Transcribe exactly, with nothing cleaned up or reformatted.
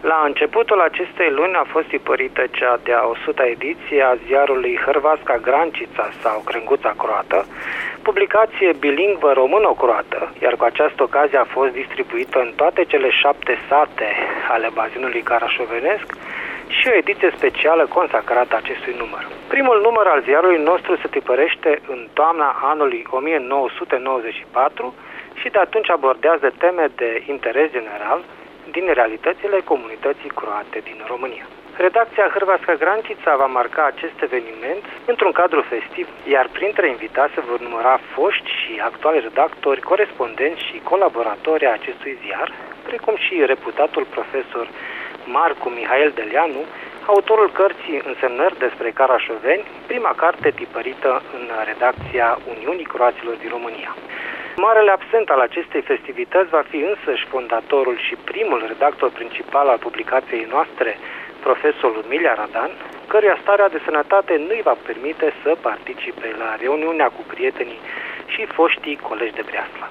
La începutul acestei luni a fost tipărită cea de-a o suta ediție a ziarului Hrvatska Grancica sau Crenguța Croată, publicație bilingvă româno-croată, iar cu această ocazie a fost distribuită în toate cele șapte sate ale bazinului carașovenesc și o ediție specială consacrată acestui număr. Primul număr al ziarului nostru se tipărește în toamna anului o mie nouă sute nouăzeci și patru și de atunci abordează teme de interes general din realitățile comunității croate din România. Redacția Hrvatska Grancica va marca acest eveniment într-un cadru festiv, iar printre invitați se vor număra foști și actuali redactori, corespondenți și colaboratori ai acestui ziar, precum și reputatul profesor Marcu Mihail Deleanu, autorul cărții Însemnări despre Carașoveni, prima carte tipărită în redacția Uniunii Croaților din România. Marele absent al acestei festivități va fi însăși fondatorul și primul redactor principal al publicației noastre, profesorul Milia Radan, căruia starea de sănătate nu îi va permite să participe la reuniunea cu prietenii și foștii colegi de breaslă.